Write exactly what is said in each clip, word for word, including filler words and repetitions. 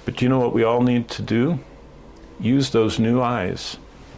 But do you know what we all need to do? Use those new eyes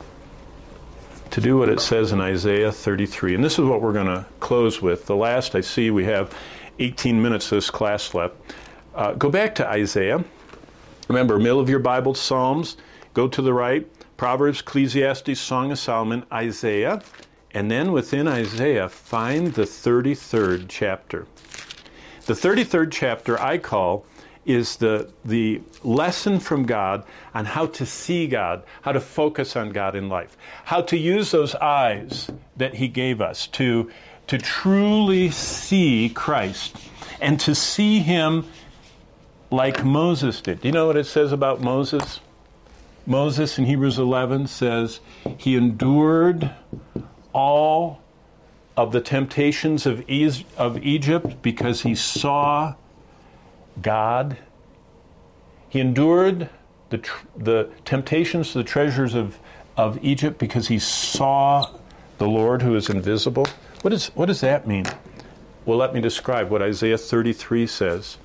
to do what it says in Isaiah thirty-three. And this is what we're going to close with. The last, I see we have eighteen minutes of this class left. Uh, go back to Isaiah. Remember, middle of your Bible, Psalms. Go to the right. Proverbs, Ecclesiastes, Song of Solomon, Isaiah. And then within Isaiah, find the thirty-third chapter. The thirty-third chapter I call is the, the lesson from God on how to see God, how to focus on God in life, how to use those eyes that he gave us to, to truly see Christ and to see him like Moses did. Do you know what it says about Moses? Moses in Hebrews eleven says, he endured all of the temptations of, e- of Egypt because he saw God. He endured the tr- the temptations, the treasures of, of Egypt because he saw the Lord who is invisible. What is what does that mean? Well, let me describe what Isaiah thirty-three says.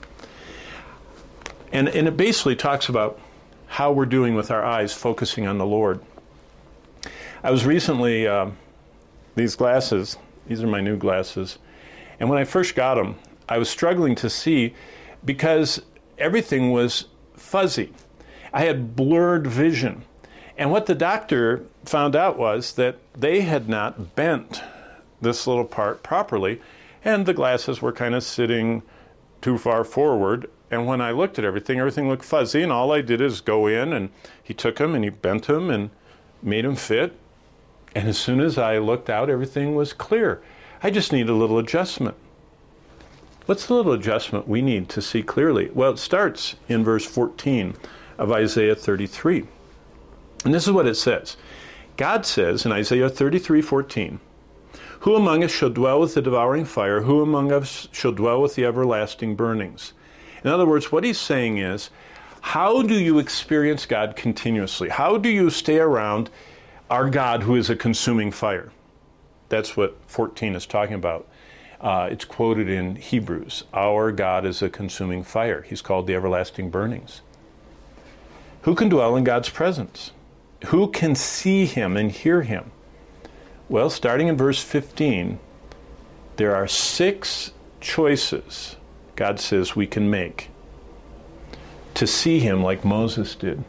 And, and it basically talks about how we're doing with our eyes focusing on the Lord. I was recently, uh, these glasses, these are my new glasses, and when I first got them, I was struggling to see because everything was fuzzy. I had blurred vision. And what the doctor found out was that they had not bent this little part properly, and the glasses were kind of sitting too far forward. And when I looked at everything, everything looked fuzzy, and all I did is go in, and he took them, and he bent them, and made them fit. And as soon as I looked out, everything was clear. I just need a little adjustment. What's the little adjustment we need to see clearly? Well, it starts in verse fourteen of Isaiah thirty-three. And this is what it says. God says in Isaiah thirty-three fourteen, who among us shall dwell with the devouring fire? Who among us shall dwell with the everlasting burnings? In other words, what he's saying is, how do you experience God continuously? How do you stay around our God who is a consuming fire? That's what fourteen is talking about. Uh, it's quoted in Hebrews. Our God is a consuming fire. He's called the everlasting burnings. Who can dwell in God's presence? Who can see him and hear him? Well, starting in verse fifteen, there are six choices God says we can make to see him like Moses did,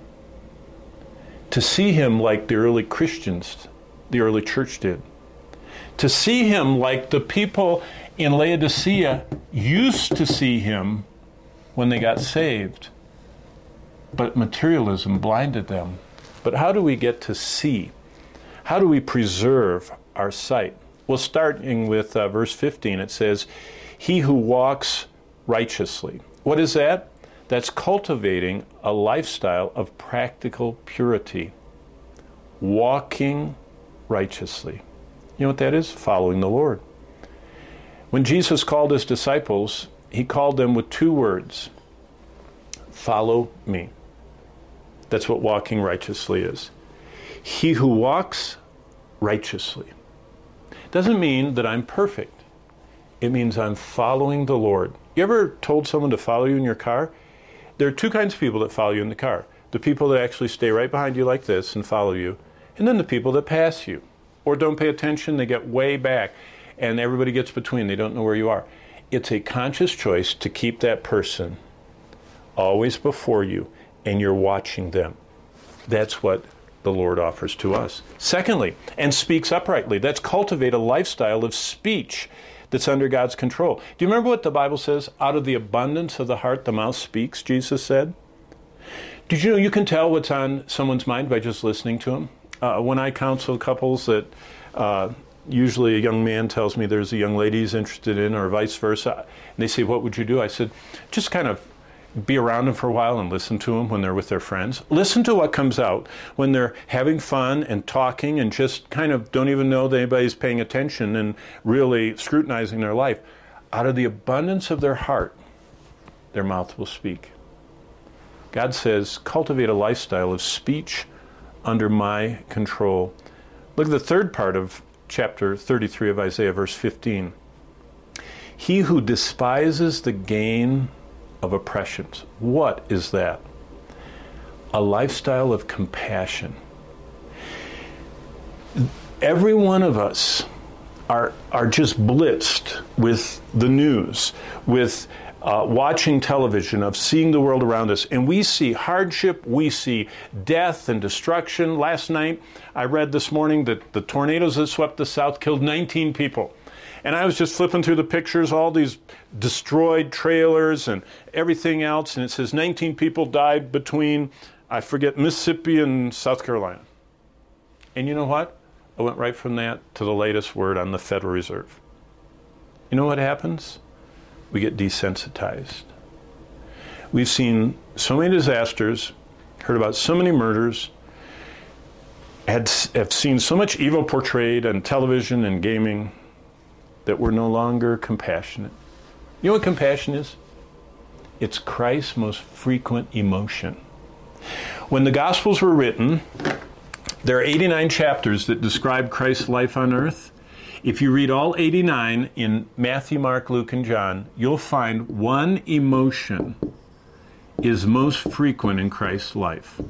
to see him like the early Christians, the early church did, to see him like the people in Laodicea used to see him when they got saved, but materialism blinded them. But how do we get to see? How do we preserve our sight? Well, starting with uh, verse fifteen, it says, he who walks righteously. What is that? That's cultivating a lifestyle of practical purity. Walking righteously. You know what that is? Following the Lord. When Jesus called his disciples, he called them with two words. Follow me. That's what walking righteously is. He who walks righteously. Doesn't mean that I'm perfect. It means I'm following the Lord. You ever told someone to follow you in your car? There are two kinds of people that follow you in the car. The people that actually stay right behind you like this and follow you, and then the people that pass you or don't pay attention, they get way back, and everybody gets between. They don't know where you are. It's a conscious choice to keep that person always before you, and you're watching them. That's what the Lord offers to us. Secondly, and speaks uprightly. That's cultivate a lifestyle of speech that's under God's control. Do you remember what the Bible says? Out of the abundance of the heart, the mouth speaks, Jesus said. Did you know you can tell what's on someone's mind by just listening to them? Uh, when I counsel couples that uh, usually a young man tells me there's a young lady he's interested in, or vice versa, and they say, what would you do? I said, just kind of be around them for a while and listen to them when they're with their friends. Listen to what comes out when they're having fun and talking and just kind of don't even know that anybody's paying attention and really scrutinizing their life. Out of the abundance of their heart, their mouth will speak. God says, cultivate a lifestyle of speech under my control. Look at the third part of chapter thirty-three of Isaiah, verse fifteen. He who despises the gain of oppressions. What is that? a lifestyle of compassion. Every one of us are, are just blitzed with the news, with uh, watching television, of seeing the world around us. And we see hardship, we see death and destruction. Last night, I read this morning that the tornadoes that swept the South killed nineteen people. And I was just flipping through the pictures, all these destroyed trailers and everything else, and it says nineteen people died between, I forget, Mississippi and South Carolina. And you know what? I went right from that to the latest word on the Federal Reserve. You know what happens? We get desensitized. We've seen so many disasters, heard about so many murders, had, have seen so much evil portrayed on television and gaming, that we're no longer compassionate. You know what compassion is? It's Christ's most frequent emotion. When the Gospels were written, there are eighty-nine chapters that describe Christ's life on earth. If you read all eighty-nine in Matthew, Mark, Luke, and John, you'll find one emotion is most frequent in Christ's life.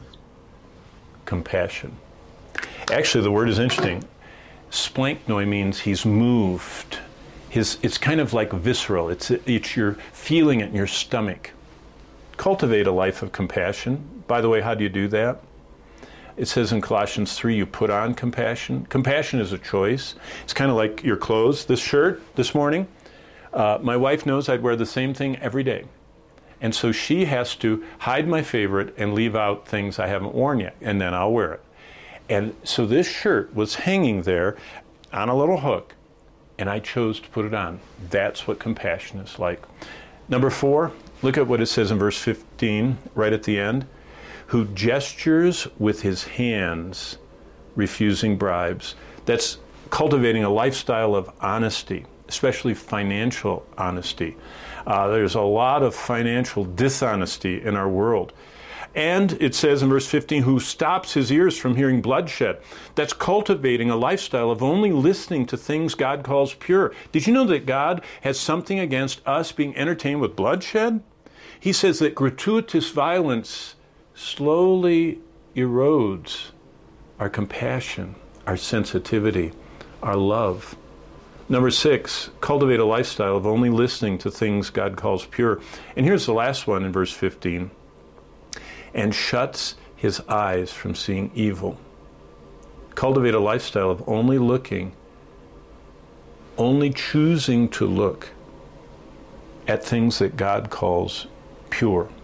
Compassion. Actually, the word is interesting. Splanknoi means he's moved. His, it's kind of like visceral. It's, it's you're feeling it in your stomach. Cultivate a life of compassion. By the way, how do you do that? It says in Colossians three, you put on compassion. Compassion is a choice. It's kind of like your clothes. This shirt this morning, uh, my wife knows I'd wear the same thing every day. And so she has to hide my favorite and leave out things I haven't worn yet, and then I'll wear it. And so this shirt was hanging there on a little hook, and I chose to put it on. That's what compassion is like. Number four, look at what it says in verse fifteen, right at the end. Who gestures with his hands, refusing bribes. That's cultivating a lifestyle of honesty, especially financial honesty. Uh, there's a lot of financial dishonesty in our world. And it says in verse fifteen, who stops his ears from hearing bloodshed. That's cultivating a lifestyle of only listening to things God calls pure. Did you know that God has something against us being entertained with bloodshed? He says that gratuitous violence slowly erodes our compassion, our sensitivity, our love. Number six, cultivate a lifestyle of only listening to things God calls pure. And here's the last one in verse fifteen. And shuts his eyes from seeing evil. Cultivate a lifestyle of only looking, only choosing to look at things that God calls pure.